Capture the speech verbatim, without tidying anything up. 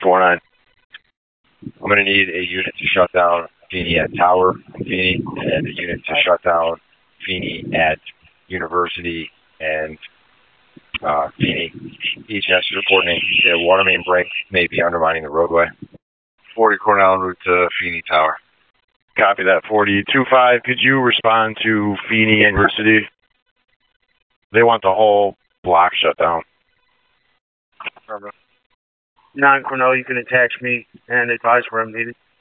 four nine. I'm going to need a unit to shut down Feeney at Tower, Feeney, and a unit to shut down Feeney at University and uh, Feeney. Each has to reporting a water main break may be undermining the roadway. forty Cornell en route to Feeney Tower. Copy that, forty. two five, could you respond to Feeney and University? They want the whole block shut down. nine Cornell, you can attach me and advise where I'm needed.